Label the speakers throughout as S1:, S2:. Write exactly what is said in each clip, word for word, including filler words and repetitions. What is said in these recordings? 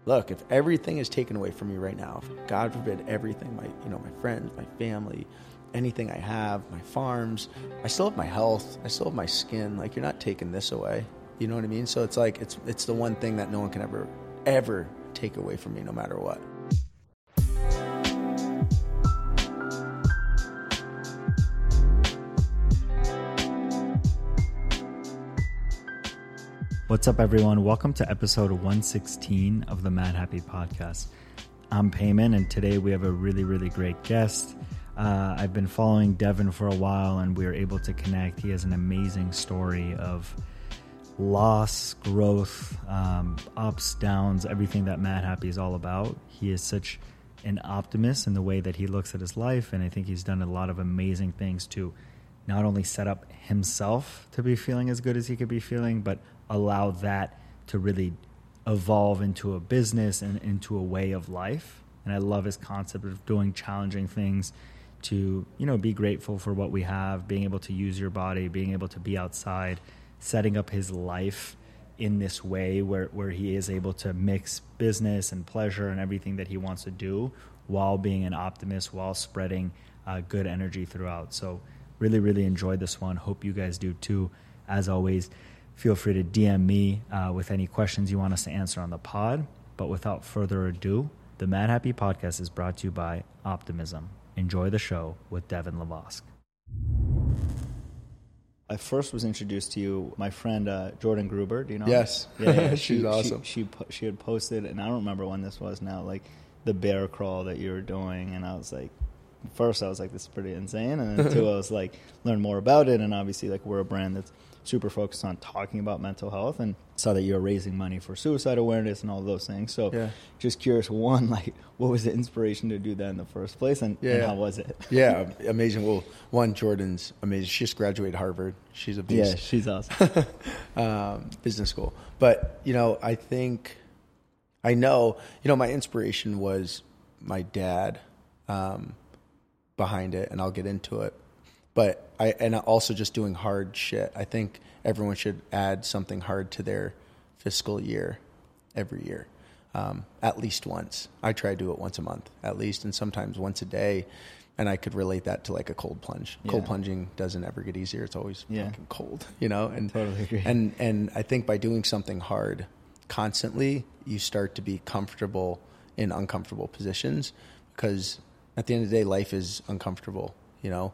S1: look, if everything is taken away from me right now, if God forbid everything, my, you know, my friends, my family, anything I have, my farms, I still have my health, I still have my skin. Like, you're not taking this away. You know what I mean? So it's like, it's, it's the one thing that no one can ever, ever take away from me, no matter what.
S2: What's up, everyone? Welcome to episode one sixteen of the Mad Happy Podcast. I'm Payman, and today we have a really, really great guest. Uh, I've been following Devin for a while, and we were able to connect. He has an amazing story of loss, growth, um, ups, downs, everything that Mad Happy is all about. He is such an optimist in the way that he looks at his life, and I think he's done a lot of amazing things to not only set up himself to be feeling as good as he could be feeling, but allow that to really evolve into a business and into a way of life. And I love his concept of doing challenging things to, you know, be grateful for what we have, being able to use your body, being able to be outside, setting up his life in this way where, where he is able to mix business and pleasure and everything that he wants to do while being an optimist, while spreading uh, good energy throughout. So really, really enjoyed this one. Hope you guys do too. As always, feel free to D M me uh, with any questions you want us to answer on the pod. But without further ado, the Mad Happy Podcast is brought to you by Optimism. Enjoy the show with Devin Lavosk. I first was introduced to you, my friend uh, Jordan Gruber. Do you know?
S1: Yes.
S2: Yeah, yeah.
S1: She's
S2: she,
S1: awesome.
S2: She, she she had posted, and I don't remember when this was now, like the bear crawl that you were doing, and I was like, first I was like, this is pretty insane, and then two, I was like, learn more about it, and obviously like we're a brand that's super focused on talking about mental health, and saw that you're raising money for suicide awareness and all those things. So yeah. Just curious, one, like what was the inspiration to do that in the first place, and,
S1: yeah.
S2: and how was it?
S1: Yeah, amazing. Well, one, Jordan's amazing. She just graduated Harvard. She's a beast.
S2: Yeah, she's awesome.
S1: um, business school. But, you know, I think, I know, you know, my inspiration was my dad um, behind it, and I'll get into it. But I, and also just doing hard shit. I think everyone should add something hard to their fiscal year every year, um, at least once. I try to do it once a month at least, and sometimes once a day. And I could relate that to like a cold plunge. Yeah. Cold plunging doesn't ever get easier. It's always yeah. fucking cold, you know? And
S2: totally agree.
S1: And, and I think by doing something hard constantly, you start to be comfortable in uncomfortable positions, because at the end of the day, life is uncomfortable, you know?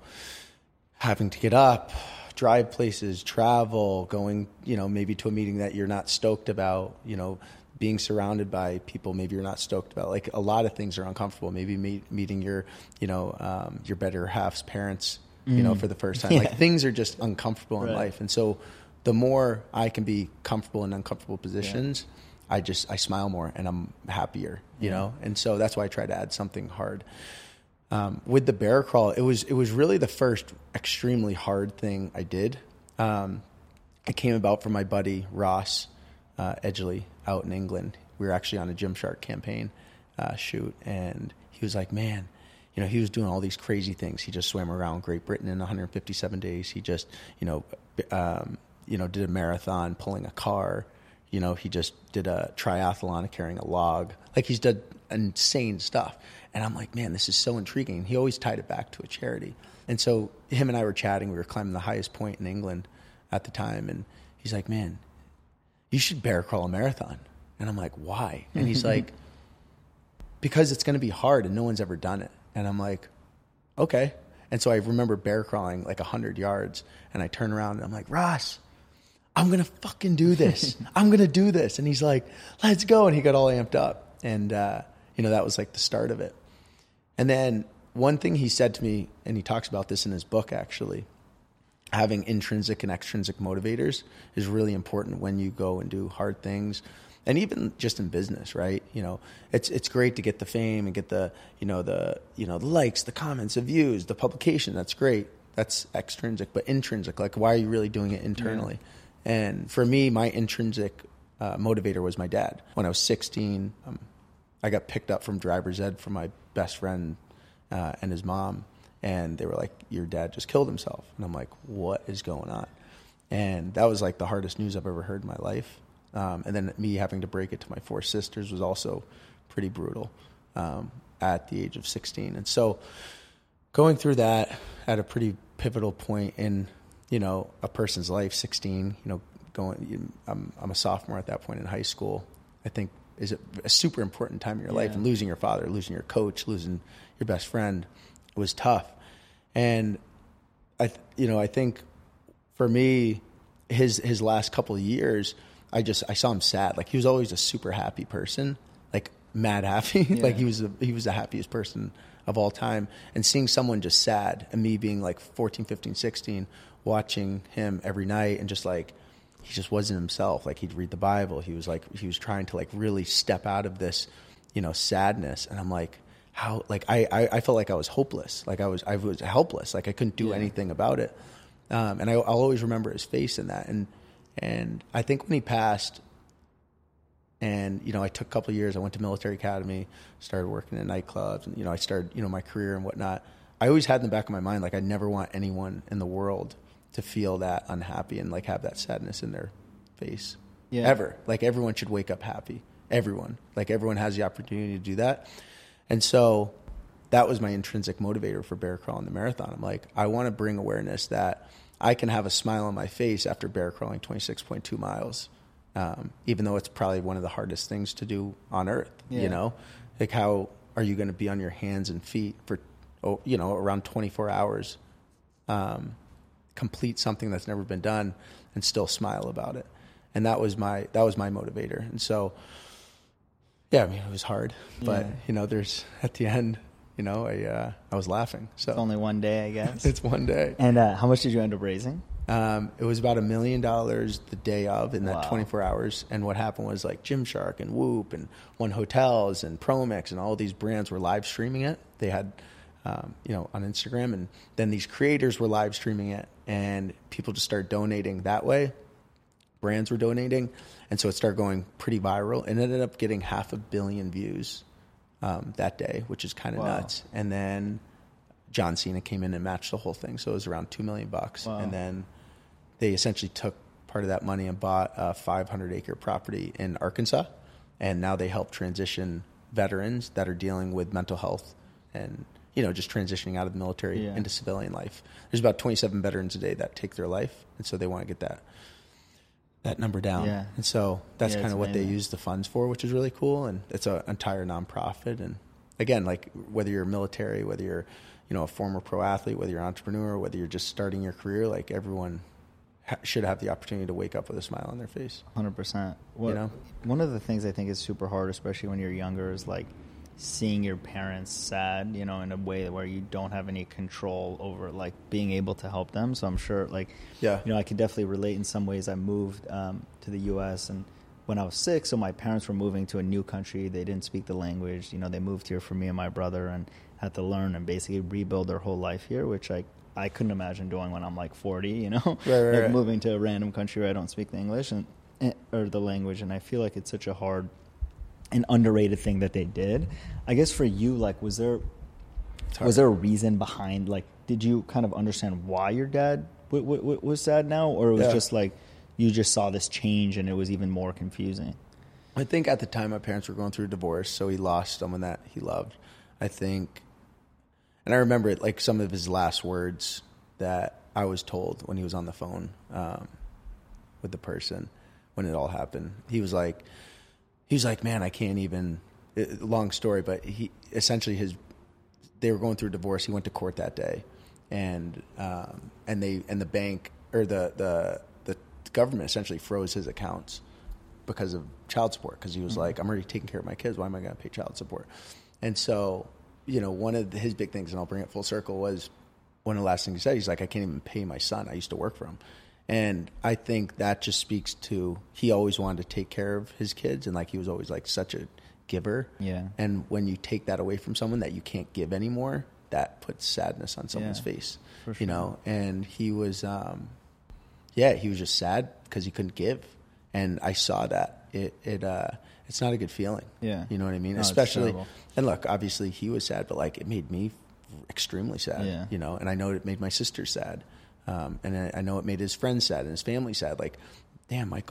S1: Having to get up, drive places, travel, going, you know, maybe to a meeting that you're not stoked about, you know, being surrounded by people maybe you're not stoked about. Like, a lot of things are uncomfortable. Maybe meet, meeting your, you know, um, your better half's parents, you mm. know, for the first time. Yeah. Like, things are just uncomfortable in right. life. And so the more I can be comfortable in uncomfortable positions, yeah. I just, I smile more and I'm happier, you yeah. know? And so that's why I try to add something hard. Um, with the bear crawl, it was it was really the first extremely hard thing I did. Um, it came about from my buddy Ross uh, Edgley out in England. We were actually on a Gymshark campaign uh, shoot, and he was like, "Man, you know, he was doing all these crazy things. He just swam around Great Britain in one hundred fifty-seven days. He just, you know, um, you know, did a marathon pulling a car. You know, he just did a triathlon carrying a log. Like, he's done insane stuff." And I'm like, man, this is so intriguing. He always tied it back to a charity. And so him and I were chatting. We were climbing the highest point in England at the time. And he's like, man, you should bear crawl a marathon. And I'm like, why? And he's like, because it's going to be hard and no one's ever done it. And I'm like, okay. And so I remember bear crawling like one hundred yards. And I turn around and I'm like, Ross, I'm going to fucking do this. I'm going to do this. And he's like, let's go. And he got all amped up. And, uh, you know, that was like the start of it. And then one thing he said to me, and he talks about this in his book actually, having intrinsic and extrinsic motivators is really important when you go and do hard things. And even just in business, right? You know, it's it's great to get the fame and get the, you know, the, you know, the likes, the comments, the views, the publication. That's great. That's extrinsic, but intrinsic, like, why are you really doing it internally? Yeah. And for me, my intrinsic uh, motivator was my dad. When I was sixteen, um, I got picked up from driver's ed from my best friend uh, and his mom. And they were like, your dad just killed himself. And I'm like, what is going on? And that was like the hardest news I've ever heard in my life. Um, and then me having to break it to my four sisters was also pretty brutal um, at the age of sixteen. And so going through that at a pretty pivotal point in, you know, a person's life, sixteen, you know, going, I'm, I'm a sophomore at that point in high school, I think is a, a super important time in your life.
S2: Yeah.
S1: And losing your father, losing your coach, losing your best friend was tough. And I, th- you know, I think for me, his, his last couple of years, I just, I saw him sad. Like he was always a super happy person, like mad happy.
S2: Yeah.
S1: Like he was, the, he was the happiest person of all time. And seeing someone just sad and me being like fourteen, fifteen, sixteen, watching him every night and just like, he just wasn't himself. Like he'd read the Bible. He was like, he was trying to like really step out of this, you know, sadness. And I'm like, how, like, I, I, I felt like I was hopeless. Like I was, I was helpless. Like I couldn't do
S2: yeah.
S1: anything about it. Um, and I, I'll always remember his face in that. And, and I think when he passed and, you know, I took a couple of years, I went to military academy, started working in nightclubs and, you know, I started, you know, my career and whatnot. I always had in the back of my mind, like I never want anyone in the world to feel that unhappy and like have that sadness in their face
S2: yeah.
S1: ever. Like everyone should wake up happy. Everyone, like everyone has the opportunity to do that. And so that was my intrinsic motivator for bear crawling the marathon. I'm like, I want to bring awareness that I can have a smile on my face after bear crawling twenty-six point two miles. Um, even though it's probably one of the hardest things to do on earth,
S2: yeah.
S1: you know, like how are you going to be on your hands and feet for, oh, you know, around twenty-four hours, um, complete something that's never been done and still smile about it. And that was my, that was my motivator. And so, yeah, I mean, it was hard, but
S2: yeah.
S1: you know, there's at the end, you know, I, uh, I was laughing. So
S2: it's only one day, I guess.
S1: It's one day.
S2: And uh, how much did you end up raising?
S1: Um, it was about a million dollars the day of in that
S2: Wow.
S1: twenty-four hours. And what happened was like Gymshark and Whoop and One Hotels and Promix and all these brands were live streaming it. They had, um, you know, on Instagram, and then these creators were live streaming it and people just started donating that way. Brands were donating. And so it started going pretty viral and it ended up getting half a billion views, um, that day, which is kind of
S2: wow.
S1: nuts. And then John Cena came in and matched the whole thing. So it was around two million bucks.
S2: Wow.
S1: And then they essentially took part of that money and bought a five hundred acre property in Arkansas. And now they help transition veterans that are dealing with mental health and, you know, just transitioning out of the military
S2: yeah.
S1: into civilian life. There's about twenty-seven veterans a day that take their life. And so they want to get that, that number down.
S2: Yeah.
S1: And so that's
S2: Yeah,
S1: kind
S2: it's
S1: of what they
S2: amazing.
S1: use the funds for, which is really cool. And it's an entire nonprofit. And again, like whether you're military, whether you're, you know, a former pro athlete, whether you're an entrepreneur, whether you're just starting your career, like everyone ha- should have the opportunity to wake up with a smile on their face.
S2: one hundred percent. What,
S1: You know?
S2: One of the things I think is super hard, especially when you're younger, is like seeing your parents sad, you know, in a way where you don't have any control over like being able to help them. So I'm sure like,
S1: Yeah.
S2: you know, I could definitely relate in some ways. I moved um, to the U S and when I was six, so my parents were moving to a new country. They didn't speak the language. You know, they moved here for me and my brother and had to learn and basically rebuild their whole life here, which I, I couldn't imagine doing when I'm like forty, you know,
S1: Right, right,
S2: like
S1: right.
S2: moving to a random country where I don't speak the English and or the language. And I feel like it's such a hard and underrated thing that they did. I guess for you, like, was there was there a reason behind, like, did you kind of understand why your dad w- w- w- was sad now, or it was
S1: Yeah.
S2: just like you just saw this change and it was even more confusing?
S1: I think at the time my parents were going through a divorce, so he lost someone that he loved. I think, and I remember it like some of his last words that I was told when he was on the phone um, with the person when it all happened. He was like, he was like, man, I can't even. It, long story, but he essentially his they were going through a divorce. He went to court that day, and um, and they and the bank or the the the government essentially froze his accounts because of child support, because he was mm-hmm. like, I'm already taking care of my kids. Why am I going to pay child support? And so, you know, one of the, his big things, and I'll bring it full circle, was one of the last things he said. He's like, I can't even pay my son. I used to work for him. And I think that just speaks to, he always wanted to take care of his kids. And like, he was always like such a giver.
S2: Yeah.
S1: And when you take that away from someone that you can't give anymore, that puts sadness on someone's
S2: Yeah,
S1: face,
S2: for
S1: you
S2: sure.
S1: know? And he was, um, yeah, he was just sad because he couldn't give. And I saw that it, it, uh, it's not a good feeling.
S2: Yeah.
S1: You know what I mean?
S2: No, it's
S1: Especially,
S2: terrible.
S1: and look, obviously he was sad, but like it made me extremely sad,
S2: Yeah.
S1: you know, and I know it made my sister sad. Um, and I, I know it made his friends sad and his family sad. Like, damn, Michael,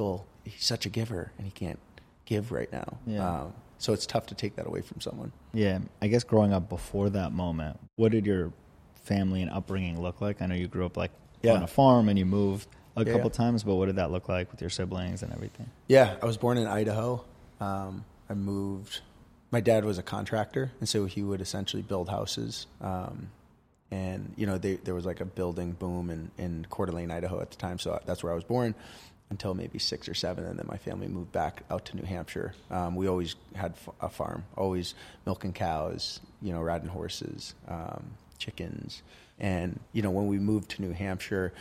S1: he's such a giver and he can't give right now.
S2: Yeah.
S1: Um, so it's tough to take that away from someone.
S2: Yeah. I guess growing up before that moment, what did your family and upbringing look like? I know you grew up like
S1: yeah.
S2: on a farm and you moved a
S1: yeah.
S2: couple times, but what did that look like with your siblings and everything?
S1: Yeah. I was born in Idaho. Um, I moved, my dad was a contractor, and so he would essentially build houses. Um, and, you know, they, there was like a building boom in, in Coeur d'Alene, Idaho at the time. So that's where I was born until maybe six or seven. And then my family moved back out to New Hampshire. Um, we always had a farm, always milking cows, you know, riding horses, um, chickens. And, you know, when we moved to New Hampshire,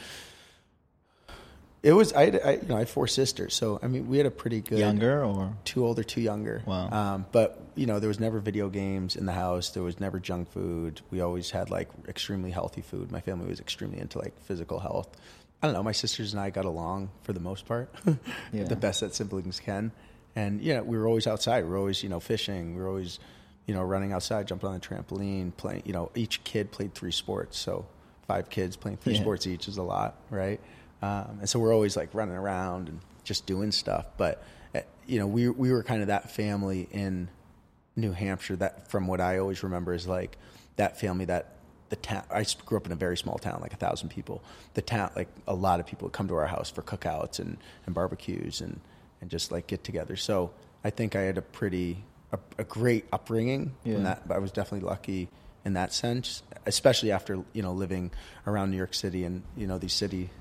S1: it was, I, had, I, you know, I had four sisters. So, I mean, we had a pretty good.
S2: Younger or?
S1: Two older, two younger.
S2: Wow.
S1: Um, but, you know, there was never video games in the house. There was never junk food. We always had, like, extremely healthy food. My family was extremely into, like, physical health. I don't know. My sisters and I got along for the most part, yeah. the best that siblings can. And, you know, we were always outside. We were always, you know, fishing. We were always, you know, running outside, jumping on the trampoline, playing, you know, each kid played three sports. So five kids playing three yeah. sports each is a lot, right? Um, and so we're always like running around and just doing stuff. But, uh, you know, we we were kind of that family in New Hampshire that, from what I always remember, is like that family that the town, I grew up in a very small town, like a thousand people. The town, like a lot of people would come to our house for cookouts and, and barbecues and, and just like get together. So I think I had a pretty, a, a great upbringing.
S2: Yeah.
S1: From that, but I was definitely lucky in that sense, especially after, you know, living around New York City and, you know, these city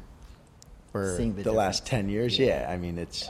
S1: for the, the last ten years. Yeah. yeah. I mean, it's,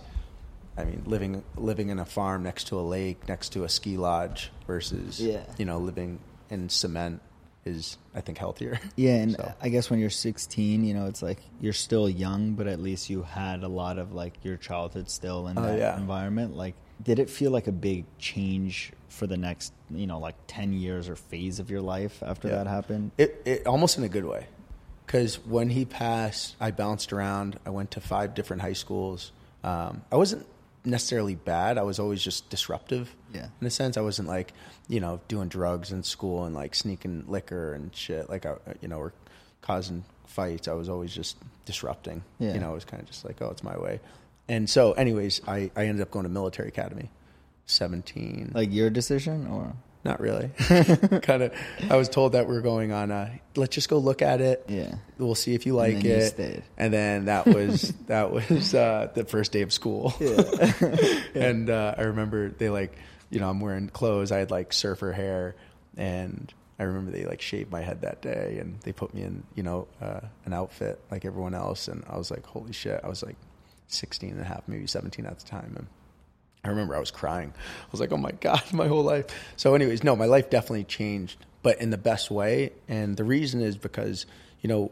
S1: I mean, living, living in a farm next to a lake, next to a ski lodge versus, yeah. you know, living in cement is, I think, healthier.
S2: Yeah, and
S1: so.
S2: I guess when you're sixteen, you know, it's like you're still young, but at least you had a lot of like your childhood still in
S1: oh,
S2: that
S1: yeah.
S2: environment. Like, did it feel like a big change for the next, you know, like ten years or phase of your life after yeah. that happened?
S1: It, it almost in a good way, because when he passed, I bounced around. I went to five different high schools. Um, I wasn't necessarily bad. I was always just disruptive.
S2: Yeah.
S1: In a sense, I wasn't like, you know, doing drugs in school and like sneaking liquor and shit. Like, I, you know, or causing fights. I was always just disrupting.
S2: Yeah.
S1: You know, it was kind of just like, oh, it's my way. And so, anyways, I, I ended up going to military academy, seventeen.
S2: Like your decision, or?
S1: Not really. kind of. I was told that we we're going on a, let's just go look at it.
S2: Yeah.
S1: We'll see if you like
S2: and then
S1: it.
S2: You stayed.
S1: And then that was that was uh, the first day of school.
S2: Yeah.
S1: yeah. And uh, I remember they like, you know, I'm wearing clothes. I had like surfer hair, and I remember they like shaved my head that day, and they put me in, you know, uh, an outfit like everyone else. And I was like, holy shit. I was like sixteen and a half, maybe seventeen at the time. And I remember I was crying. I was like, oh my God, my whole life. So anyways, no, my life definitely changed, but in the best way. And the reason is because, you know,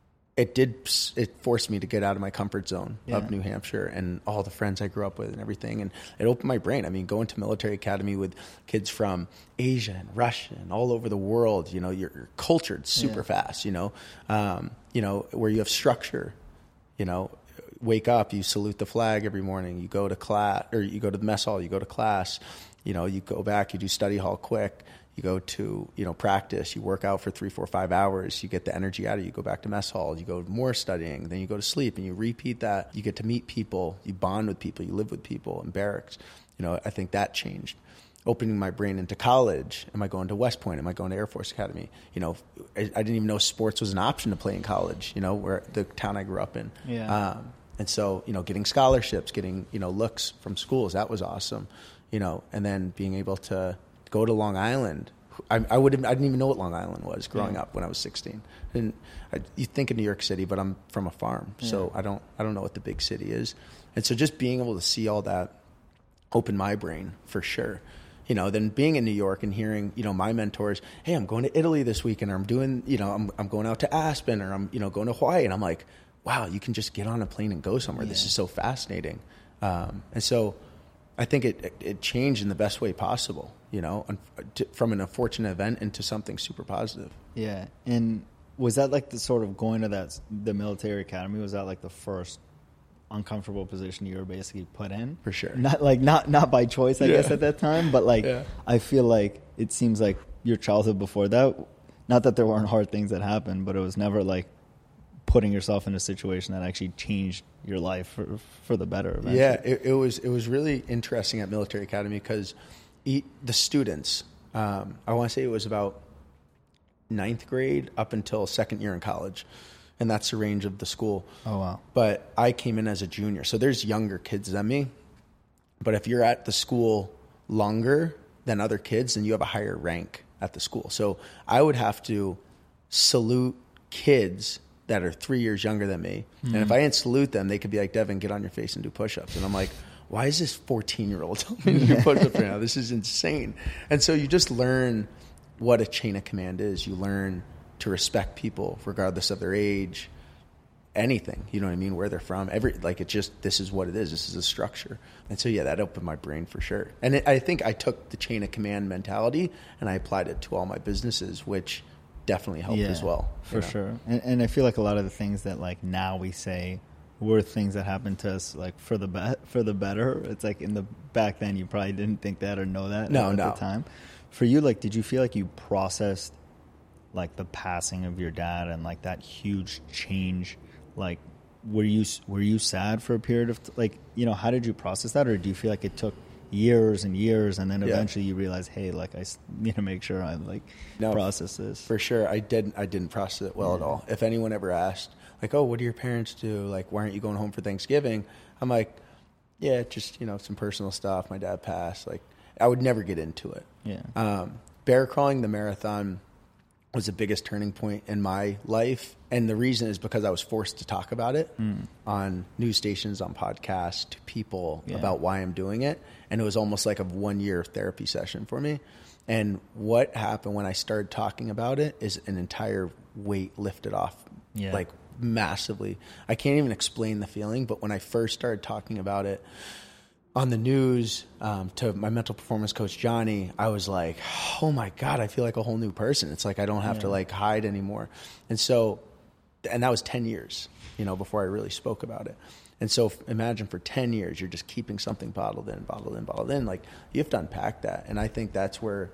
S1: it did, it forced me to get out of my comfort zone yeah. of New Hampshire and all the friends I grew up with and everything. And it opened my brain. I mean, going to military academy with kids from Asia and Russia and all over the world, you know, you're, you're cultured super yeah. fast, you know, um, you know, where you have structure, you know, wake up, you salute the flag every morning, you go to class, or you go to the mess hall, you go to class, you know, you go back, you do study hall quick, you go to, you know, practice, you work out for three, four, five hours, you get the energy out of it, you go back to mess hall, you go more studying, then you go to sleep and you repeat that, you get to meet people, you bond with people, you live with people in barracks. You know, I think that changed. Opening my brain into college. Am I going to West Point? Am I going to Air Force Academy? You know, I, I didn't even know sports was an option to play in college, you know, where the town I grew up in.
S2: Yeah.
S1: Um, And so, you know, getting scholarships, getting, you know, looks from schools, that was awesome, you know, and then being able to go to Long Island. I, I would have, I didn't even know what Long Island was growing yeah. up when I was sixteen. And I, you think of New York City, but I'm from a farm, yeah. so I don't, I don't know what the big city is. And so just being able to see all that opened my brain for sure. You know, then being in New York and hearing, you know, my mentors, hey, I'm going to Italy this weekend, or I'm doing, you know, I'm, I'm going out to Aspen, or I'm, you know, going to Hawaii. And I'm like, wow, you can just get on a plane and go somewhere. Yeah. This is so fascinating. Um, and so I think it, it, it changed in the best way possible, you know, to, from an unfortunate event into something super positive.
S2: Yeah. And was that like the sort of going to that, the military academy, was that like the first uncomfortable position you were basically put in?
S1: For sure.
S2: Not like, not, not by choice, I yeah. guess, at that time, but like, yeah. I feel like it seems like your childhood before that, not that there weren't hard things that happened, but it was never like putting yourself in a situation that actually changed your life for, for the better. Eventually.
S1: Yeah, it, it was it was really interesting at Military Academy because the students, um, I want to say it was about ninth grade up until second year in college, and that's the range of the school.
S2: Oh, wow.
S1: But I came in as a junior, so there's younger kids than me. But if you're at the school longer than other kids, then you have a higher rank at the school. So I would have to salute kids that are three years younger than me. Mm-hmm. And if I didn't salute them, they could be like, Devin, get on your face and do push-ups. And I'm like, why is this fourteen-year-old telling me to do push-ups right now? This is insane. And so you just learn what a chain of command is. You learn to respect people regardless of their age, anything, you know what I mean, where they're from. Every like it's just, this is what it is. This is a structure. And so, yeah, that opened my brain for sure. And it, I think I took the chain of command mentality and I applied it to all my businesses, which definitely helped
S2: yeah,
S1: as well.
S2: For
S1: you know?
S2: sure. And, and I feel like a lot of the things that like now we say were things that happened to us like for the be- for the better. It's like in the back then you probably didn't think that or know that
S1: no,
S2: at
S1: no.
S2: the time. For you, like, did you feel like you processed like the passing of your dad and like that huge change? Like, were you were you sad for a period of like, you know, how did you process that, or do you feel like it took years and years and then eventually yeah. you realize, hey, like I need to make sure I like no, process this?
S1: For sure, I didn't. I didn't process it well yeah. at all. If anyone ever asked, like, oh, what do your parents do? Like, why aren't you going home for Thanksgiving? I'm like, yeah, just you know, some personal stuff. My dad passed. Like, I would never get into it.
S2: Yeah.
S1: Um, bear crawling the marathon was the biggest turning point in my life. And the reason is because I was forced to talk about it mm. on news stations, on podcasts, to people yeah. about why I'm doing it. And it was almost like a one-year therapy session for me. And what happened when I started talking about it is an entire weight lifted off, yeah. like massively. I can't even explain the feeling, but when I first started talking about it on the news um, to my mental performance coach, Johnny, I was like, oh my God, I feel like a whole new person. It's like I don't have yeah. to like hide anymore. And so, and that was ten years, you know, before I really spoke about it. And so imagine for ten years, you're just keeping something bottled in, bottled in, bottled in. Like you have to unpack that. And I think that's where,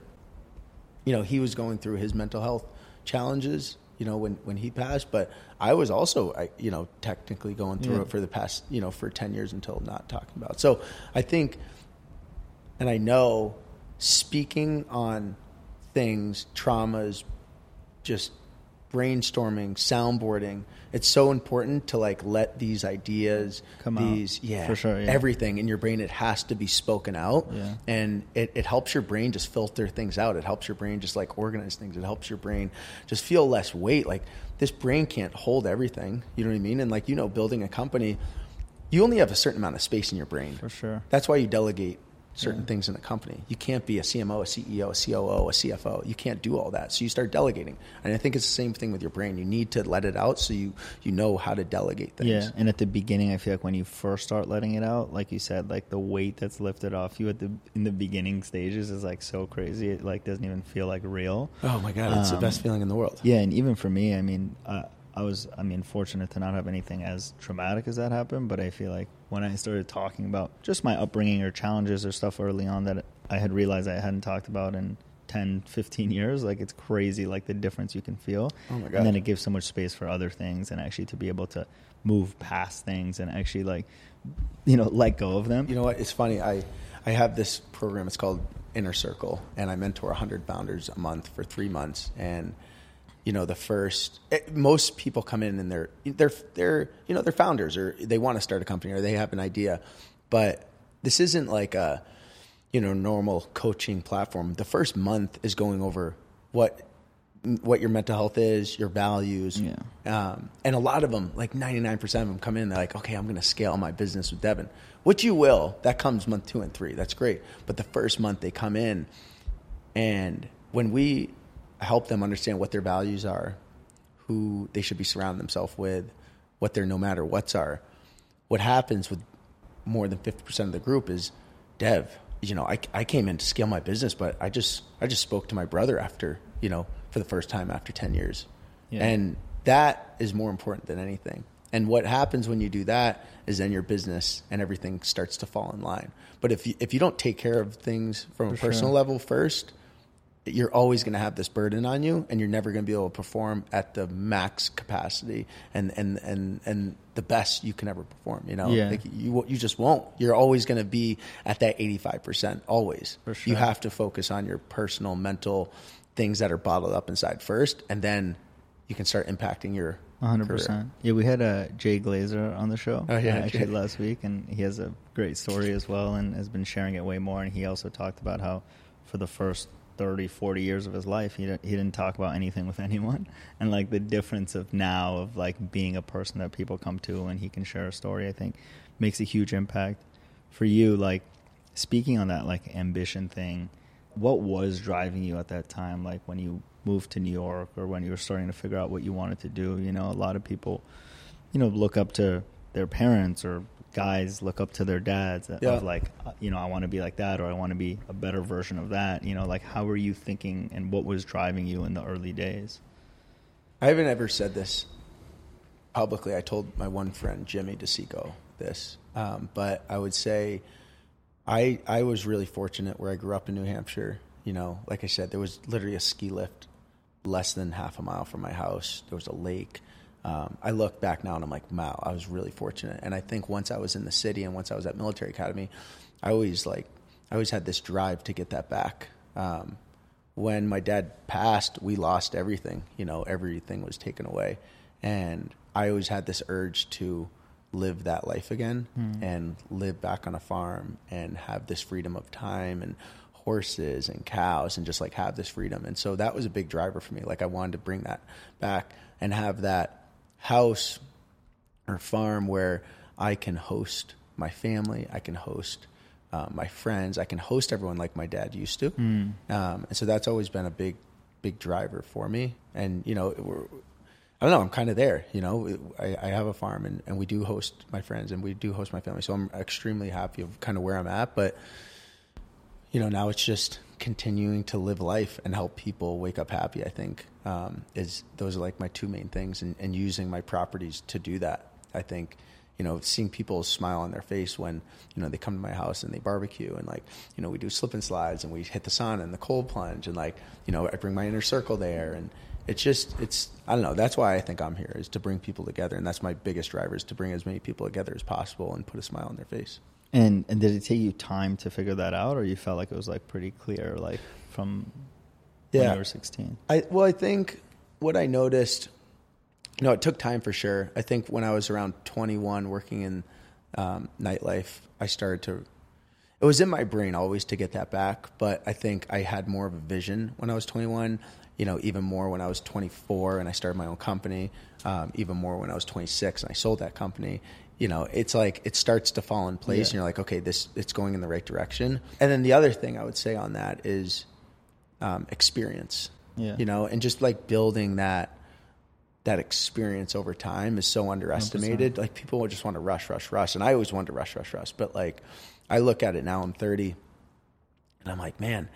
S1: you know, he was going through his mental health challenges, you know, when, when he passed, but I was also, I, you know, technically going through yeah. it for the past, you know, for ten years until not talking about it. So I think, and I know speaking on things, traumas, just brainstorming, soundboarding, it's so important to like let these ideas,
S2: come
S1: these,
S2: out.
S1: yeah,
S2: for sure, yeah.
S1: everything in your brain, it has to be spoken out.
S2: Yeah.
S1: And it, it helps your brain just filter things out. It helps your brain just like organize things. It helps your brain just feel less weight. Like this brain can't hold everything. You know what I mean? And like, you know, building a company, you only have a certain amount of space in your brain.
S2: For sure.
S1: That's why you delegate certain
S2: yeah.
S1: things in a company. You can't be a C M O, a C E O, a C O O, a C F O. You can't do all that. So you start delegating. And I think it's the same thing with your brain. You need to let it out so you, you know how to delegate things.
S2: Yeah, and at the beginning, I feel like when you first start letting it out, like you said, like the weight that's lifted off you at the in the beginning stages is like so crazy. It like doesn't even feel like real.
S1: Oh my God, it's
S2: um,
S1: the best feeling in the world.
S2: Yeah, and even for me, I mean, uh, I was, I mean, fortunate to not have anything as traumatic as that happen, but I feel like when I started talking about just my upbringing or challenges or stuff early on that I had realized I hadn't talked about in ten, fifteen years, like it's crazy, like the difference you can feel.
S1: Oh my God.
S2: And then it gives so much space for other things and actually to be able to move past things and actually like, you know, let go of them.
S1: You know what? It's funny. I, I have this program. It's called Inner Circle, and I mentor one hundred founders a month for three months. And you know, the first, it, most people come in and they're, they're, they're, you know, they're founders or they want to start a company or they have an idea, but this isn't like a, you know, normal coaching platform. The first month is going over what, what your mental health is, your values.
S2: Yeah.
S1: Um, and a lot of them, like ninety-nine percent of them come in, they're like, okay, I'm going to scale my business with Devin, which you will. That comes month two and three. That's great. But the first month they come in, and when we help them understand what their values are, who they should be surrounding themselves with, what their no matter what's are, what happens with more than fifty percent of the group is, Dev, you know, I, I came in to scale my business, but I just I just spoke to my brother after, you know, for the first time after ten years. Yeah. And that is more important than anything. And what happens when you do that is then your business and everything starts to fall in line. But if you, if you don't take care of things from
S2: for
S1: a personal
S2: sure.
S1: level first, you're always going to have this burden on you, and you're never going to be able to perform at the max capacity and, and, and, and the best you can ever perform. You know,
S2: yeah.
S1: like you, you just won't. You're always going to be at that eighty-five percent always.
S2: For sure.
S1: You have to focus on your personal, mental things that are bottled up inside first, and then you can start impacting your
S2: one hundred percent.
S1: career.
S2: Yeah, we had uh, Jay Glazer on the show
S1: Oh, yeah,
S2: uh, actually
S1: Jay.
S2: last week, and he has a great story as well and has been sharing it way more. And he also talked about how for the first thirty, forty years of his life, he didn't, he didn't talk about anything with anyone. And like the difference of now of like being a person that people come to and he can share a story, I think makes a huge impact. For you, like speaking on that like ambition thing, what was driving you at that time? Like when you moved to New York or when you were starting to figure out what you wanted to do? You know, a lot of people, you know, look up to their parents, or guys look up to their dads yeah. of like, you know, I want to be like that, or I want to be a better version of that. You know, like how were you thinking and what was driving you in the early days?
S1: I haven't ever said this publicly. I told my one friend, Jimmy DeSico, this, um, but I would say I I was really fortunate where I grew up in New Hampshire. You know, like I said, there was literally a ski lift less than half a mile from my house. There was a lake. Um, I look back now and I'm like, wow, I was really fortunate. And I think once I was in the city and once I was at military academy, I always like, I always had this drive to get that back. Um, when my dad passed, we lost everything, you know, everything was taken away. And I always had this urge to live that life again mm. and live back on a farm and have this freedom of time and horses and cows and just like have this freedom. And so that was a big driver for me. Like I wanted to bring that back and have that house or farm where I can host my family, I can host uh, my friends, I can host everyone like my dad used to. Mm. Um, and so that's always been a big, big driver for me. And, you know, we're, I don't know, I'm kind of there, you know, I, I have a farm and, and we do host my friends and we do host my family. So I'm extremely happy of kind of where I'm at, but you know, now it's just continuing to live life and help people wake up happy, I think, um, is those are like my two main things, and, and using my properties to do that. I think, you know, seeing people smile on their face when, you know, they come to my house and they barbecue and like, you know, we do slip and slides and we hit the sauna and the cold plunge and like, you know, I bring my inner circle there, and it's just, it's, I don't know, that's why I think I'm here, is to bring people together. And that's my biggest driver, is to bring as many people together as possible and put a smile on their face.
S2: And and did it take you time to figure that out, or you felt like it was like pretty clear, like from
S1: yeah.
S2: when you were sixteen?
S1: I well, I think what I noticed, you know, it took time for sure. I think when I was around twenty-one, working in um, nightlife, I started to. It was in my brain always to get that back, but I think I had more of a vision when I was twenty-one. You know, even more when I was twenty-four and I started my own company. Um, even more when I was twenty-six and I sold that company. You know, it's like it starts to fall in place, yeah. and you're like, okay, this it's going in the right direction. And then the other thing I would say on that is um, experience. Yeah. You know, and just like building that that experience over time is so underestimated. one hundred percent. Like people just want to rush, rush, rush, and I always wanted to rush, rush, rush. But like, I look at it now, I'm thirty, and I'm like, man,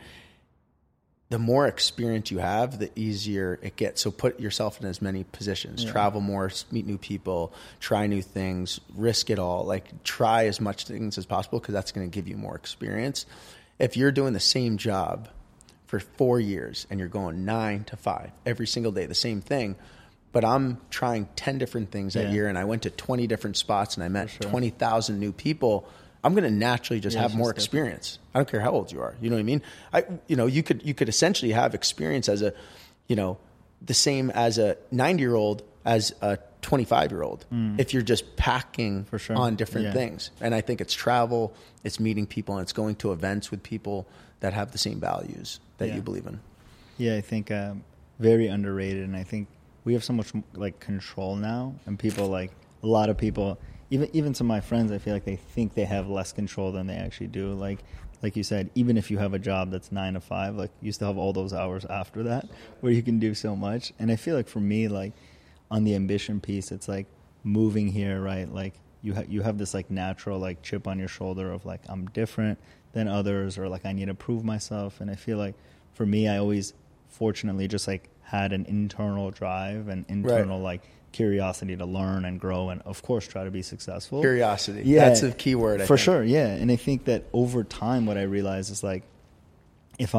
S1: the more experience you have, the easier it gets. So put yourself in as many positions, yeah. travel more, meet new people, try new things, risk it all. Like try as much things as possible, because that's going to give you more experience. If you're doing the same job for four years and you're going nine to five every single day, the same thing, but I'm trying ten different things that yeah. year and I went to twenty different spots and I met sure. twenty thousand new people, I'm going to naturally just yeah, have more experience. Different. I don't care how old you are. You know what I mean? I, you know, you could, you could essentially have experience as a, you know, the same as a ninety year old as a twenty-five year old. Mm. If you're just packing For sure. on different yeah. things. And I think it's travel, it's meeting people, and it's going to events with people that have the same values that yeah. you believe in.
S2: Yeah. I think, um, very underrated. And I think we have so much like control now, and people like a lot of people, Even even some of my friends, I feel like they think they have less control than they actually do. Like like you said, even if you have a job that's nine to five, like you still have all those hours after that where you can do so much. And I feel like for me, like on the ambition piece, it's like moving here, right? Like you ha- you have this like natural like chip on your shoulder of like I'm different than others, or like I need to prove myself. And I feel like for me, I always fortunately just like had an internal drive and internal right. like curiosity to learn and grow, and of course try to be successful.
S1: Curiosity. Yeah, that's a key word. I
S2: for
S1: think.
S2: sure. Yeah. And I think that over time what I realize is like if I'm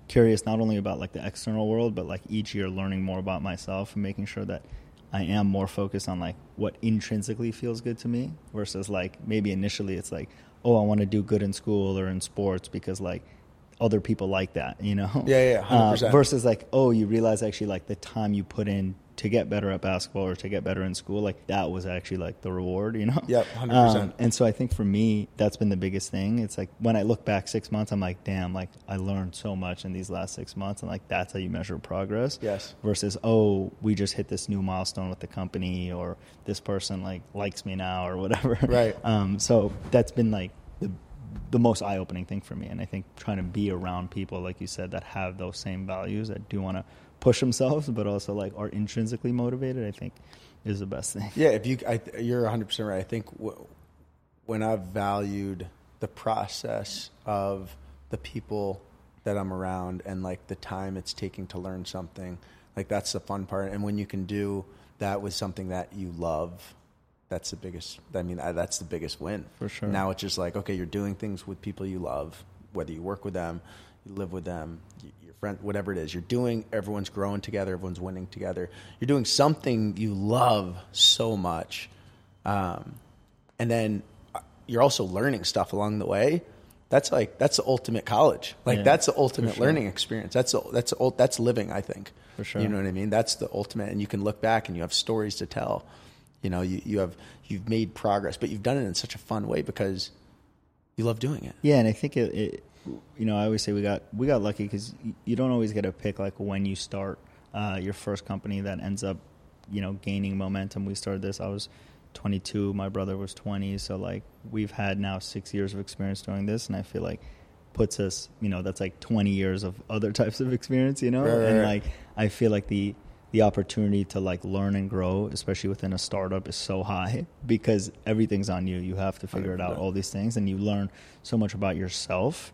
S2: curious not only about like the external world, but like each year learning more about myself and making sure that I am more focused on like what intrinsically feels good to me versus like maybe initially it's like, oh, I want to do good in school or in sports because like other people like that, you know?
S1: Yeah, yeah, one hundred percent.
S2: Uh, versus like, oh, you realize actually like the time you put in to get better at basketball or to get better in school, like that was actually like the reward, you know?
S1: Yep, one hundred percent.
S2: Um, and so I think for me, that's been the biggest thing. It's like when I look back six months, I'm like, damn, like I learned so much in these last six months. And like, that's how you measure progress.
S1: Yes.
S2: Versus, oh, we just hit this new milestone with the company or this person like likes me now or whatever.
S1: Right.
S2: Um, so that's been like the the most eye-opening thing for me. And I think trying to be around people, like you said, that have those same values, that do want to push themselves, but also like are intrinsically motivated, I think is the best thing.
S1: Yeah, if you, I, you're one hundred percent right. I think w- when I've valued the process of the people that I'm around and like the time it's taking to learn something, like that's the fun part. And when you can do that with something that you love, that's the biggest, I mean, I, that's the biggest win.
S2: For sure.
S1: Now it's just like, okay, you're doing things with people you love, whether you work with them, you live with them, you, your friend, whatever it is. You're doing, everyone's growing together, everyone's winning together. You're doing something you love so much. Um, and then you're also learning stuff along the way. That's like, that's the ultimate college. Like
S2: yeah,
S1: that's the ultimate
S2: sure.
S1: learning experience. That's, a, that's, a, that's living, I think.
S2: For sure.
S1: You know what I mean? That's the ultimate. And you can look back and you have stories to tell. You know, you, you have, you've made progress, but you've done it in such a fun way because you love doing it.
S2: Yeah. And I think it, it you know, I always say we got, we got lucky because you don't always get to pick like when you start uh, your first company that ends up, you know, gaining momentum. We started this, I was twenty-two, my brother was twenty. So like we've had now six years of experience doing this. And I feel like puts us, you know, that's like twenty years of other types of experience, you know?
S1: Right, right,
S2: and
S1: right.
S2: like, I feel like the, the opportunity to like learn and grow, especially within a startup, is so high because everything's on you. You have to figure it out, all these things, and you learn so much about yourself.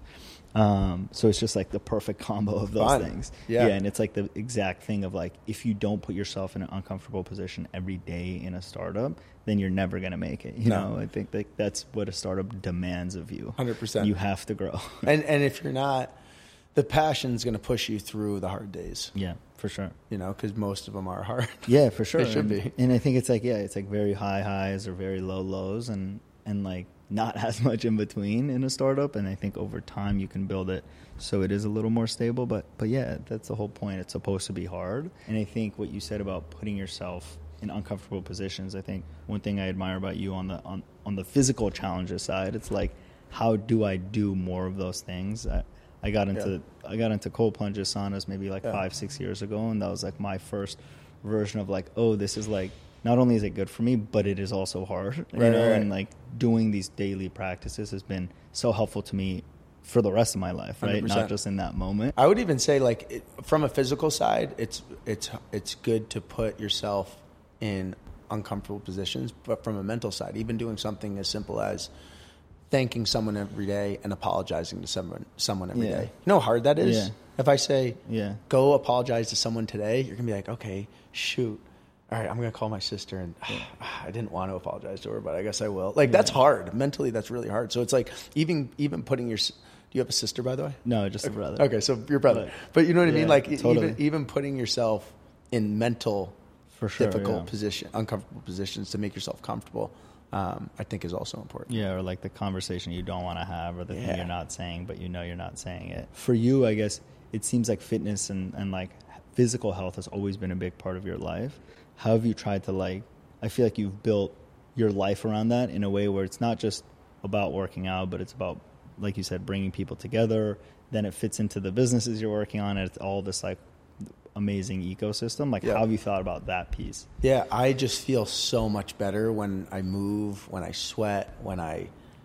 S2: Um, so it's just like the perfect combo of those
S1: Fun.
S2: things.
S1: Yeah.
S2: yeah. And it's like the exact thing of like, if you don't put yourself in an uncomfortable position every day in a startup, then you're never going to make it. You
S1: No.
S2: know, I think that that's what a startup demands of you.
S1: one hundred percent.
S2: You have to grow.
S1: And and if you're not, the passion's going to push you through the hard days.
S2: Yeah, for sure.
S1: You know, because most of them are hard.
S2: Yeah, for sure.
S1: They should
S2: and,
S1: be.
S2: And I think it's like, yeah, it's like very high highs or very low lows and, and like not as much in between in a startup. And I think over time you can build it so it is a little more stable. But, but yeah, that's the whole point. It's supposed to be hard. And I think what you said about putting yourself in uncomfortable positions, I think one thing I admire about you on the on, on the physical challenges side, it's like, how do I do more of those things? I, I got into yeah. I got into cold plunges, saunas maybe like yeah. five, six years ago, and that was like my first version of like, oh, this is like, not only is it good for me, but it is also hard, you
S1: right,
S2: know.
S1: Right.
S2: And like doing these daily practices has been so helpful to me for the rest of my life, right? one hundred percent. Not just in that moment.
S1: I would even say like it, from a physical side, it's it's it's good to put yourself in uncomfortable positions, but from a mental side, even doing something as simple as thanking someone every day and apologizing to someone someone every
S2: yeah.
S1: day. You know how hard that is?
S2: Yeah.
S1: If I say,
S2: yeah.
S1: go apologize to someone today, you're going to be like, okay, shoot. All right, I'm going to call my sister, and yeah. I didn't want to apologize to her, but I guess I will. Like, yeah. that's hard. Mentally, that's really hard. So it's like even even putting your... Do you have a sister, by the way?
S2: No, just
S1: okay.
S2: a brother.
S1: Okay, so your brother.
S2: But,
S1: but you know what I
S2: yeah,
S1: mean? Like,
S2: totally.
S1: even even putting yourself in mental,
S2: For sure,
S1: difficult
S2: yeah.
S1: position, uncomfortable positions to make yourself comfortable, um, I think is also important.
S2: Yeah, or like the conversation you don't want to have, or the
S1: yeah.
S2: thing you're not saying, but you know you're not saying it. For you, I guess, it seems like fitness and, and like physical health has always been a big part of your life. How have you tried to like, I feel like you've built your life around that in a way where it's not just about working out, but it's about, like you said, bringing people together. Then it fits into the businesses you're working on, and it's all this like amazing ecosystem. Like, yeah. how have you thought about that piece?
S1: Yeah, I just feel so much better when I move, when I sweat, when I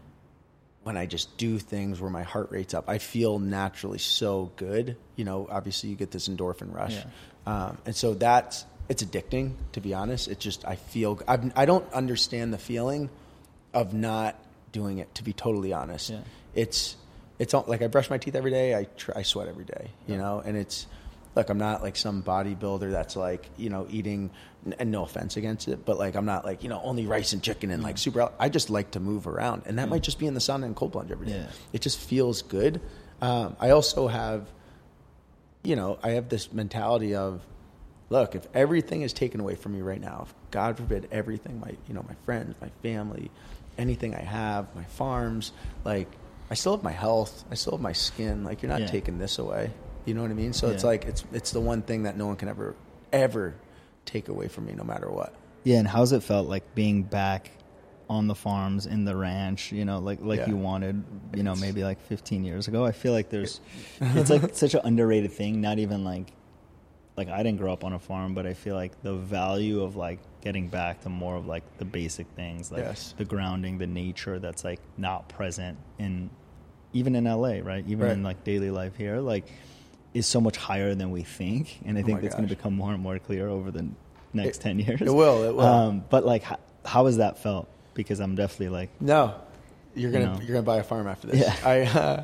S1: when I just do things where my heart rate's up. I feel naturally so good. You know, obviously you get this endorphin rush.
S2: Yeah.
S1: Um, and so that's, it's addicting, to be honest. It just, I feel, I've, I don't understand the feeling of not doing it, to be totally honest.
S2: Yeah.
S1: It's, it's like I brush my teeth every day. I try, I sweat every day, you yeah. know, and it's, look, I'm not like some bodybuilder that's like, you know, eating, and no offense against it, but like I'm not like, you know, only rice and chicken and like super, I just like to move around. And that yeah. might just be in the sauna and cold plunge every day.
S2: Yeah.
S1: It just feels good. Um, I also have you know, I have this mentality of, look, if everything is taken away from me right now, if God forbid everything, my, you know, my friends, my family, anything I have, my farms, like, I still have my health, I still have my skin, like, you're not
S2: yeah.
S1: taking this away. You know what I mean? So yeah. it's like, it's, it's the one thing that no one can ever, ever take away from me, no matter what.
S2: Yeah. And how's it felt like being back on the farms, in the ranch, you know, like, like yeah. you wanted, you know, maybe like fifteen years ago? I feel like there's, it's like such an underrated thing. Not even like, like I didn't grow up on a farm, but I feel like the value of like getting back to more of like the basic things, like
S1: yes.
S2: the grounding, the nature that's like not present in, even in L A, right? Even
S1: right.
S2: in like daily life here, like is so much higher than we think. And I think
S1: oh
S2: it's going to become more and more clear over the next
S1: it,
S2: ten years.
S1: It will, it will.
S2: Um, but like, how, how has that felt? Because I'm definitely like,
S1: no, you're gonna
S2: you know.
S1: you're gonna buy a farm after this.
S2: Yeah.
S1: I uh,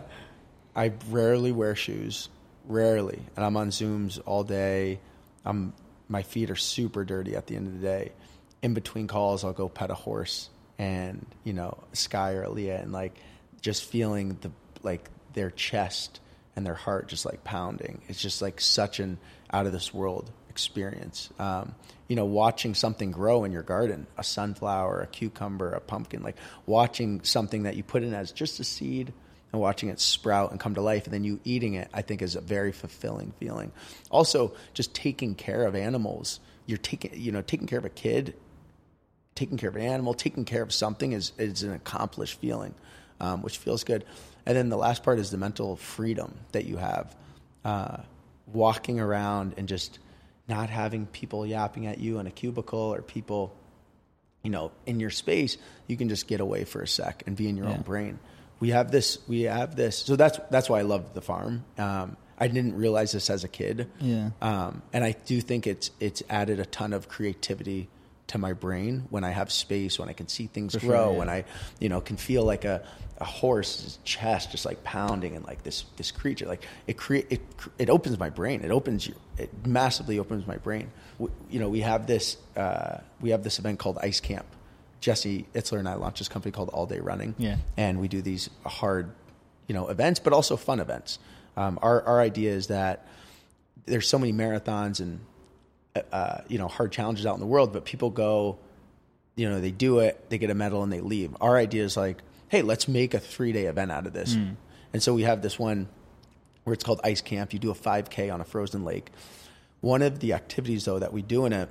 S1: I rarely wear shoes, rarely, and I'm on Zooms all day. I'm my feet are super dirty at the end of the day. In between calls, I'll go pet a horse, and you know, Sky or Aaliyah, and like just feeling the like their chest and their heart just like pounding. It's just like such an out of this world experience. Um, you know, watching something grow in your garden, a sunflower, a cucumber, a pumpkin, like watching something that you put in as just a seed and watching it sprout and come to life, and then you eating it, I think is a very fulfilling feeling. Also, just taking care of animals. You're taking, you know, taking care of a kid, taking care of an animal, taking care of something is, is an accomplished feeling, um, which feels good. And then the last part is the mental freedom that you have. Uh, walking around and just not having people yapping at you in a cubicle or people, you know, in your space. You can just get away for a sec and be in your yeah. own brain. We have this, we have this. So that's, that's why I love the farm. Um, I didn't realize this as a kid.
S2: Yeah.
S1: Um, and I do think it's, it's added a ton of creativity to my brain when I have space, when I can see things
S2: for
S1: grow,
S2: sure, yeah.
S1: when I, you know, can feel like a, a horse's chest just like pounding and like this, this creature, like it create, it, it opens my brain. It opens you, it massively opens my brain. We, you know, we have this, uh, we have this event called Ice Camp. Jesse Itzler and I launched this company called All Day Running.
S2: Yeah.
S1: And we do these hard, you know, events, but also fun events. Um, our, our idea is that there's so many marathons and, uh, you know, hard challenges out in the world, but people go, you know, they do it, they get a medal and they leave. Our idea is like, hey, let's make a three day event out of this. Mm. And so we have this one where it's called Ice Camp. You do a five K on a frozen lake. One of the activities though that we do in it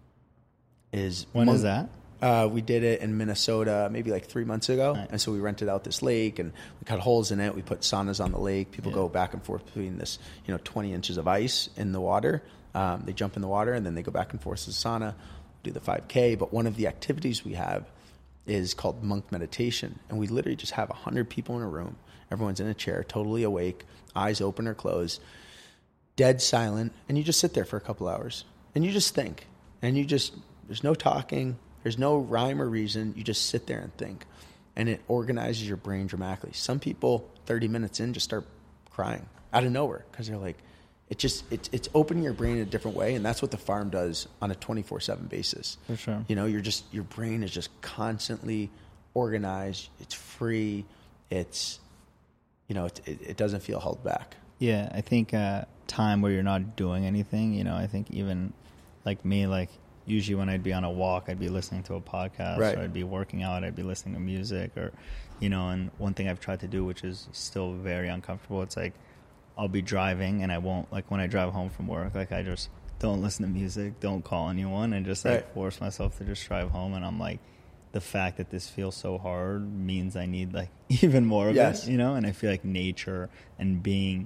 S1: is
S2: when
S1: mon-
S2: is that?
S1: Uh, we did it in Minnesota maybe like three months ago.
S2: Nice. And
S1: so we rented out this lake and we cut holes in it. We put saunas on the lake. People
S2: yeah.
S1: go back and forth between this, you know, twenty inches of ice in the water. Um, they jump in the water and then they go back and forth to the sauna, do the five K. But one of the activities we have is called monk meditation. And we literally just have one hundred people in a room. Everyone's in a chair, totally awake, eyes open or closed, dead silent. And you just sit there for a couple hours and you just think. And you just, there's no talking. There's no rhyme or reason. You just sit there and think. And it organizes your brain dramatically. Some people, thirty minutes in, just start crying out of nowhere because they're like, it just, it's, it's opening your brain in a different way. And that's what the farm does on a twenty-four seven basis.
S2: For sure.
S1: You know, you're just, your brain is just constantly organized. It's free. It's, you know, it, it, it doesn't feel held back.
S2: Yeah. I think uh, time where you're not doing anything, you know, I think even like me, like, usually when I'd be on a walk, I'd be listening to a podcast,
S1: right.
S2: or I'd be working out, I'd be listening to music, or, you know, and one thing I've tried to do, which is still very uncomfortable, it's like I'll be driving and I won't, like when I drive home from work, like I just don't listen to music, don't call anyone, and just like
S1: right.
S2: force myself to just drive home. And I'm like, the fact that this feels so hard means I need like even more of
S1: yes.
S2: it, you know, and I feel like nature and being,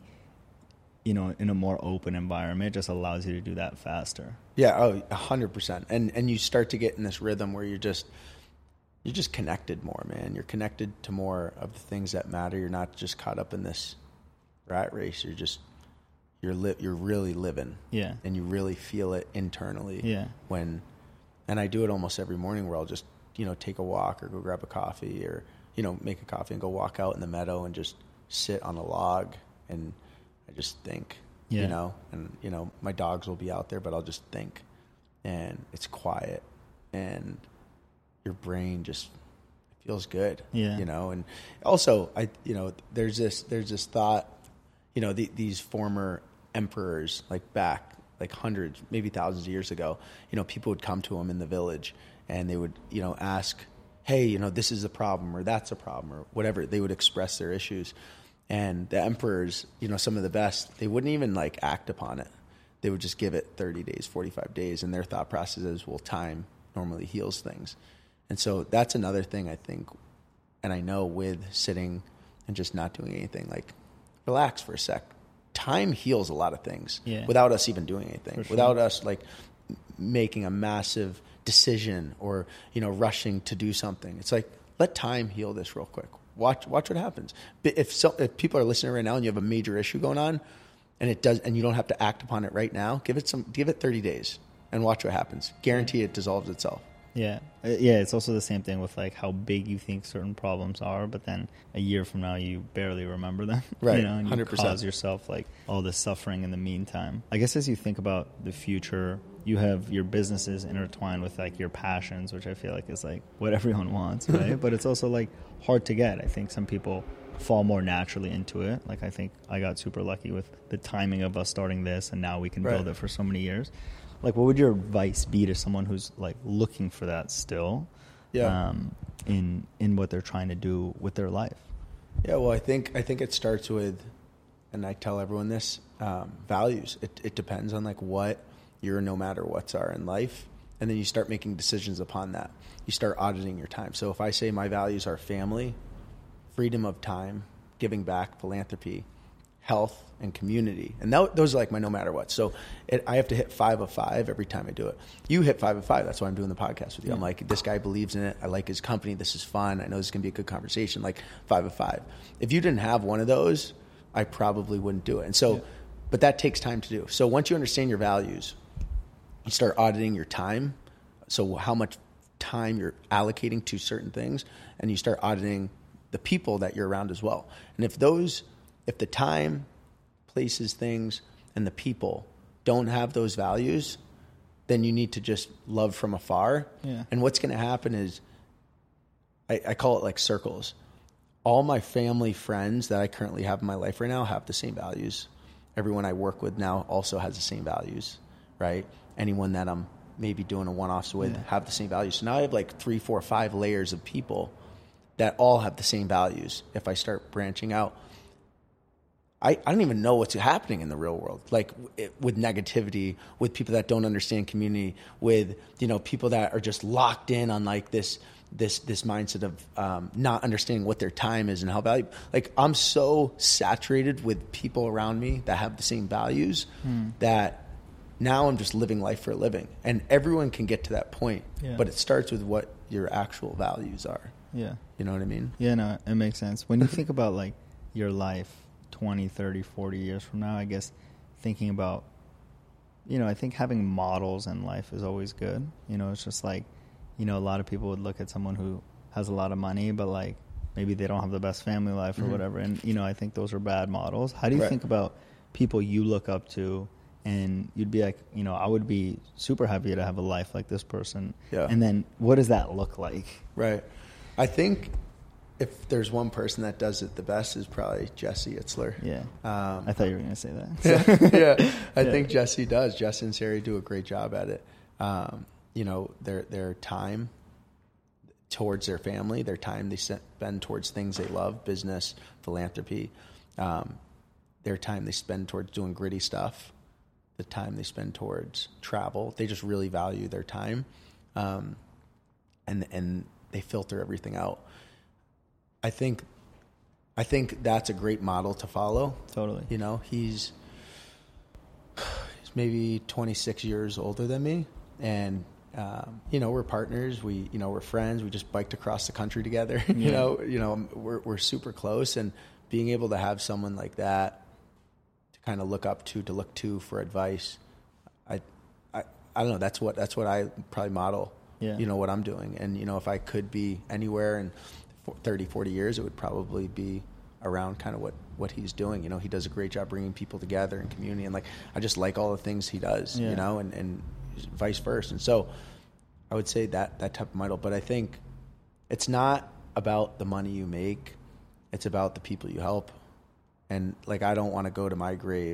S2: you know, in a more open environment just allows you to do that faster.
S1: Yeah, oh, a hundred percent. And and you start to get in this rhythm where you're just you're just connected more, man. You're connected to more of the things that matter. You're not just caught up in this rat race. You're just you're li- you're really living.
S2: Yeah.
S1: And you really feel it internally.
S2: Yeah.
S1: When and I do it almost every morning where I'll just, you know, take a walk or go grab a coffee or, you know, make a coffee and go walk out in the meadow and just sit on a log and I just think. Yeah. You know, and, you know, my dogs will be out there, but I'll just think. And it's quiet. And your brain just feels good.
S2: Yeah.
S1: You know, and also, I, you know, there's this, there's this thought, you know, the, these former emperors, like back like hundreds, maybe thousands of years ago, you know, people would come to him in the village and they would, you know, ask, hey, you know, this is a problem or that's a problem or whatever. They would express their issues. And the emperors, you know, some of the best, they wouldn't even like act upon it. They would just give it thirty days, forty-five days. And their thought process is, well, time normally heals things. And so that's another thing I think, and I know with sitting and just not doing anything, like relax for a sec. Time heals a lot of things
S2: yeah.
S1: without us even doing anything,
S2: sure.
S1: without us like making a massive decision or, you know, rushing to do something. It's like, let time heal this real quick. Watch, watch what happens. If so, if people are listening right now and you have a major issue going on and it does, and you don't have to act upon it right now, give it some, give it thirty days and watch what happens. Guarantee it dissolves itself.
S2: Yeah. Yeah. It's also the same thing with like how big you think certain problems are, but then a year from now you barely remember them.
S1: Right.
S2: You know, and you
S1: one hundred percent.
S2: cause yourself like all this suffering in the meantime. I guess as you think about the future, you have your businesses intertwined with like your passions, which I feel like is like what everyone wants, right? But it's also like hard to get. I think some people fall more naturally into it. Like I think I got super lucky with the timing of us starting this and now we can
S1: right.
S2: build it for so many years. Like, what would your advice be to someone who's like looking for that still,
S1: yeah.
S2: um, in in what they're trying to do with their life?
S1: Yeah, well, I think I think it starts with, and I tell everyone this, um, values. It it depends on like what your no matter what's are in life, and then you start making decisions upon that. You start auditing your time. So if I say my values are family, freedom of time, giving back, philanthropy, health, and community. And that, those are like my no matter what. So it, I have to hit five of five every time I do it. You hit five of five. That's why I'm doing the podcast with you. Yeah. I'm like, this guy believes in it. I like his company. This is fun. I know this is going to be a good conversation. Like five of five. If you didn't have one of those, I probably wouldn't do it. And so, yeah. but that takes time to do. So once you understand your values, you start auditing your time. So how much time you're allocating to certain things, and you start auditing the people that you're around as well. And if those, if the time, places, things, and the people don't have those values, then you need to just love from afar.
S2: Yeah.
S1: And what's going to happen is, I, I call it like circles. All my family, friends that I currently have in my life right now have the same values. Everyone I work with now also has the same values, right? Anyone that I'm maybe doing a one-offs with yeah. have the same values. So now I have like three, four, five layers of people that all have the same values. If I start branching out, I, I don't even know what's happening in the real world, like it, with negativity, with people that don't understand community, with, you know, people that are just locked in on like this this this mindset of um, not understanding what their time is and how valuable. Like I'm so saturated with people around me that have the same values hmm. that now I'm just living life for a living. And everyone can get to that point, yeah. but it starts with what your actual values are.
S2: Yeah.
S1: You know what I mean?
S2: Yeah, no, it makes sense. When you think about like your life twenty, thirty, forty years from now, I guess thinking about, you know, I think having models in life is always good. You know, it's just like, you know, a lot of people would look at someone who has a lot of money, but like maybe they don't have the best family life or mm-hmm. whatever. And, you know, I think those are bad models. How do you right. think about people you look up to and you'd be like, you know, I would be super happy to have a life like this person.
S1: Yeah.
S2: And then what does that look like?
S1: Right. I think if there's one person that does it the best is probably Jesse Itzler.
S2: Yeah. Um, I thought you were going to say that.
S1: So. yeah. I yeah. think Jesse does. Jesse and Sari do a great job at it. Um, you know, their their time towards their family, their time they spend towards things they love, business, philanthropy, um, their time they spend towards doing gritty stuff, the time they spend towards travel. They just really value their time. Um, and and they filter everything out. I think I think that's a great model to follow.
S2: Totally.
S1: You know, he's he's maybe twenty-six years older than me, and um, you know, we're partners. We you know we're friends. We just biked across the country together. you
S2: Yeah.
S1: know, you know we're we're super close, and being able to have someone like that to kind of look up to, to look to for advice, I I I don't know. That's what that's what I probably model.
S2: Yeah.
S1: You know what I'm doing, and you know if I could be anywhere in thirty, forty years, it would probably be around kind of what, what he's doing. You know, he does a great job bringing people together in community, and like I just like all the things he does.
S2: Yeah.
S1: You know, and, and vice versa. And so I would say that that type of model. But I think it's not about the money you make; it's about the people you help. And like I don't want to go to my grave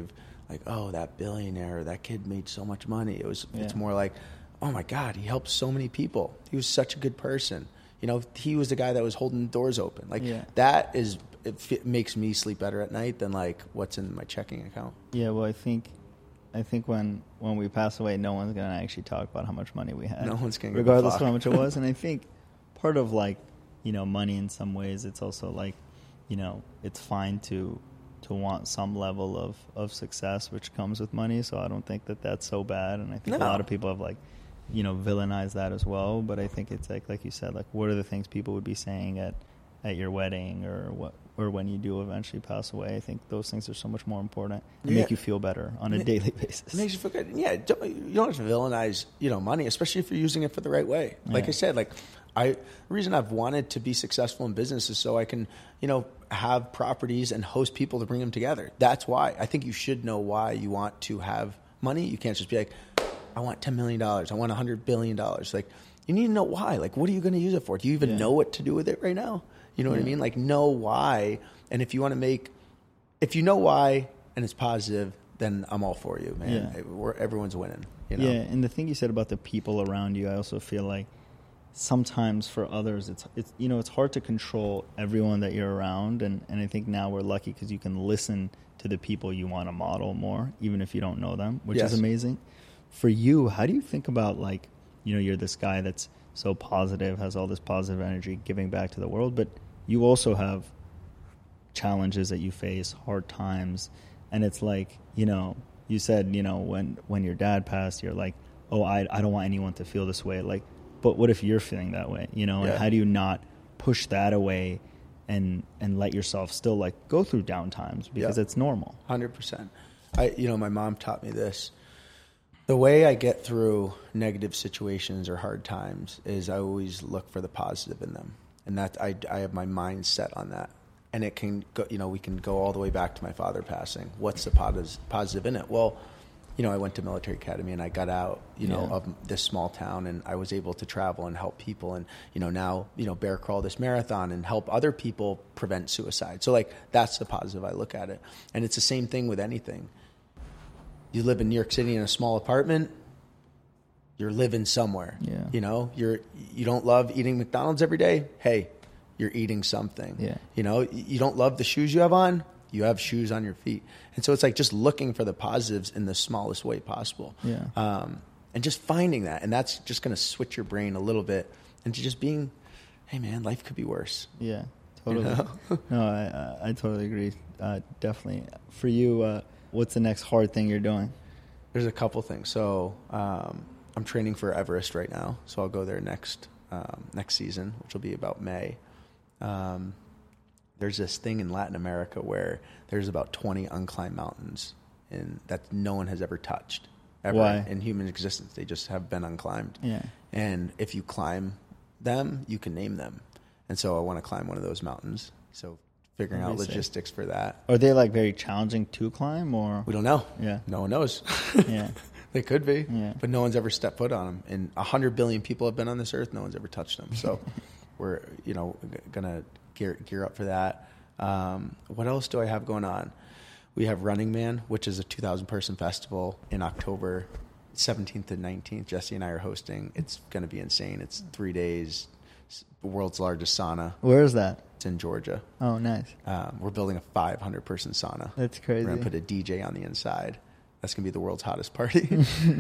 S1: like, oh, that billionaire, that kid made so much money. It was,
S2: Yeah.
S1: it's more like, oh my God, he helped so many people. He was such a good person. You know, he was the guy that was holding doors open. Like
S2: Yeah.
S1: that is, it f- makes me sleep better at night than like what's in my checking account.
S2: Yeah, well, I think, I think when, when we pass away, no one's gonna actually talk about how much money we had.
S1: No one's gonna give a
S2: regardless
S1: fuck.
S2: of how much it was. And I think part of like, you know, money in some ways, it's also like, you know, it's fine to to want some level of, of success, which comes with money. So I don't think that that's so bad. And I think
S1: No.
S2: a lot of people have like, you know, villainized that as well. But I think it's like, like you said, like what are the things people would be saying at, at your wedding or what, or when you do eventually pass away? I think those things are so much more important and
S1: Yeah.
S2: make you feel better on a
S1: It-
S2: daily basis.
S1: It makes you feel good. Yeah, don't, you don't have to villainize, you know, money, especially if you're using it for the right way. Like
S2: Yeah.
S1: I said, like I, the reason I've wanted to be successful in business is so I can, you know, have properties and host people to bring them together. That's why. I think you should know why you want to have money. You can't just be like, I want ten million dollars. I want one hundred billion dollars. Like, you need to know why. Like, what are you going to use it for? Do you even
S2: Yeah.
S1: know what to do with it right now? You know what I
S2: Yeah.
S1: mean? Like, know why. And if you want to make, if you know why and it's positive, then I'm all for you, man.
S2: Yeah.
S1: We're, everyone's winning. You know?
S2: Yeah, and the thing you said about the people around you, I also feel like sometimes for others, it's it's you know it's hard to control everyone that you're around, and, and I think now we're lucky because you can listen to the people you want to model more, even if you don't know them, which
S1: Yes.
S2: is amazing. For you, how do you think about like you know you're this guy that's so positive, has all this positive energy, giving back to the world, but you also have challenges that you face, hard times, and it's like you know you said you know when when your dad passed, you're like, oh, I I don't want anyone to feel this way, like. But what if you're feeling that way, you know?
S1: Yeah.
S2: And how do you not push that away and and let yourself still like go through down times because
S1: Yeah.
S2: it's normal?
S1: one hundred percent. I, you know, my mom taught me this. The way I get through negative situations or hard times is I always look for the positive in them. And that I, I have my mind set on that. And it can go, you know, we can go all the way back to my father passing. What's the positive, positive in it? Well, you know, I went to military academy and I got out, you know,
S2: Yeah.
S1: of this small town, and I was able to travel and help people. And, you know, now, you know, bear crawl this marathon and help other people prevent suicide. So like, that's the positive I look at it. And it's the same thing with anything. You live in New York City in a small apartment, you're living somewhere.
S2: Yeah.
S1: You know, you're, you don't love eating McDonald's every day. Hey, you're eating something.
S2: Yeah.
S1: You know, you don't love the shoes you have on. You have shoes on your feet. And so it's like just looking for the positives in the smallest way possible.
S2: Yeah.
S1: Um, and just finding that. And that's just going to switch your brain a little bit into just being, hey, man, life could be worse.
S2: Yeah, totally.
S1: You know?
S2: No, I, I I totally agree. Uh, definitely. For you, uh, what's the next hard thing you're doing?
S1: There's a couple things. So um, I'm training for Everest right now. So I'll go there next um, next season, which will be about May. Um, there's this thing in Latin America where there's about twenty unclimbed mountains and that no one has ever touched ever
S2: Why?
S1: in human existence. They just have been unclimbed.
S2: Yeah.
S1: And if you climb them, you can name them. And so I want to climb one of those mountains. So figuring
S2: That'd
S1: out
S2: be sick.
S1: logistics for that.
S2: Are they like very challenging to climb or?
S1: We don't know.
S2: Yeah.
S1: No one knows.
S2: Yeah.
S1: They could be,
S2: Yeah.
S1: but no one's ever stepped foot on them. And a hundred billion people have been on this earth. No one's ever touched them. So we're, you know, g- gonna gear gear up for that. Um, what else do I have going on? We have Running Man, which is a two thousand person festival in October seventeenth and nineteenth. Jesse and I are hosting. It's going to be insane. It's three days. It's the world's largest sauna.
S2: Where is that?
S1: It's in Georgia.
S2: Oh, nice.
S1: Um, we're building a five hundred person sauna.
S2: That's crazy.
S1: We're going to put a D J on the inside. That's going to be the world's hottest party.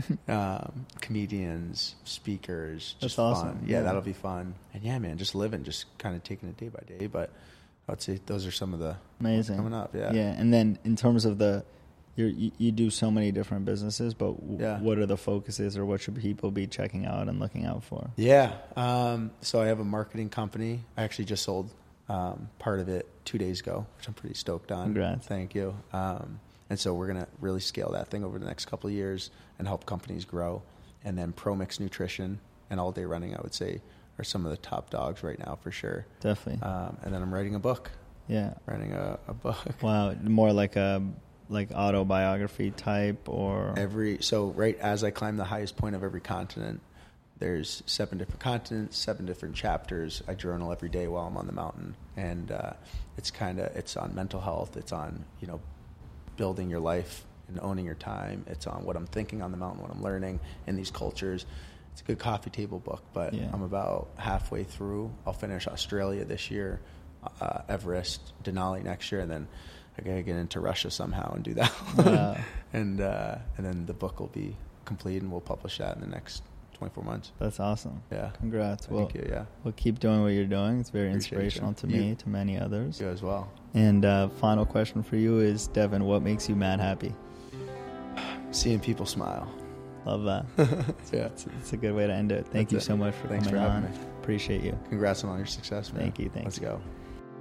S1: um, comedians, speakers,
S2: That's
S1: just
S2: awesome.
S1: fun. Yeah,
S2: Yeah.
S1: that'll be fun. And yeah, man, just living, just kind of taking it day by day. But I'd say those are some of the
S2: Amazing.
S1: coming up. Yeah.
S2: Yeah, and then in terms of the, you're, you you do so many different businesses, but w-
S1: Yeah.
S2: what are the focuses, or what should people be checking out and looking out for?
S1: Yeah. Um, so I have a marketing company. I actually just sold um, part of it two days ago, which I'm pretty stoked on.
S2: Congrats.
S1: Thank you. Um, and so we're going to really scale that thing over the next couple of years and help companies grow. And then ProMix Nutrition and All Day Running, I would say, are some of the top dogs right now for sure.
S2: Definitely.
S1: Um, and then I'm writing a book.
S2: Yeah.
S1: Writing a, a book.
S2: Wow. More like a like autobiography type, or
S1: Every so right as I climb the highest point of every continent, there's seven different continents, seven different chapters. I journal every day while I'm on the mountain, and uh, it's kind of it's on mental health. It's on you know building your life and owning your time. It's on what I'm thinking on the mountain, what I'm learning in these cultures. It's a good coffee table book, but yeah. I'm about halfway through. I'll finish Australia this year, uh, Everest, Denali next year, and then I gotta get into Russia somehow and do that. Wow. and uh, and then the book will be complete, and we'll publish that in the next twenty-four months.
S2: That's awesome.
S1: Yeah.
S2: Congrats.
S1: Thank
S2: well,
S1: you. Yeah.
S2: We'll keep doing what you're doing. It's very
S1: Appreciate
S2: inspirational
S1: you.
S2: to me,
S1: you,
S2: to many others.
S1: You as well.
S2: And uh, final question for you is, Devin, what makes you mad happy?
S1: Seeing people smile.
S2: Love that.
S1: yeah.
S2: It's, it's a good way to end it. Thank
S1: That's
S2: you
S1: it.
S2: so much for
S1: Thanks
S2: coming
S1: for
S2: on.
S1: having me.
S2: Appreciate you.
S1: Congrats on all your success, man.
S2: Thank you. Thank
S1: Let's
S2: you.
S1: go.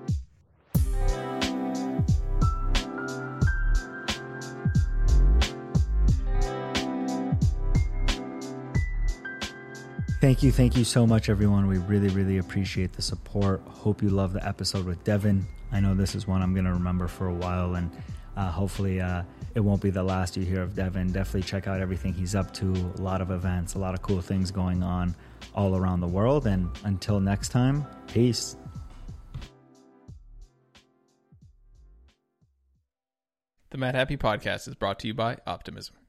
S2: Thank you. Thank you so much, everyone. We really, really appreciate the support. Hope you love the episode with Devin. I know this is one I'm going to remember for a while, and uh, hopefully uh, it won't be the last you hear of Devin. Definitely check out everything he's up to. A lot of events, a lot of cool things going on all around the world. And until next time, peace.
S3: The Mad Happy Podcast is brought to you by Optimism.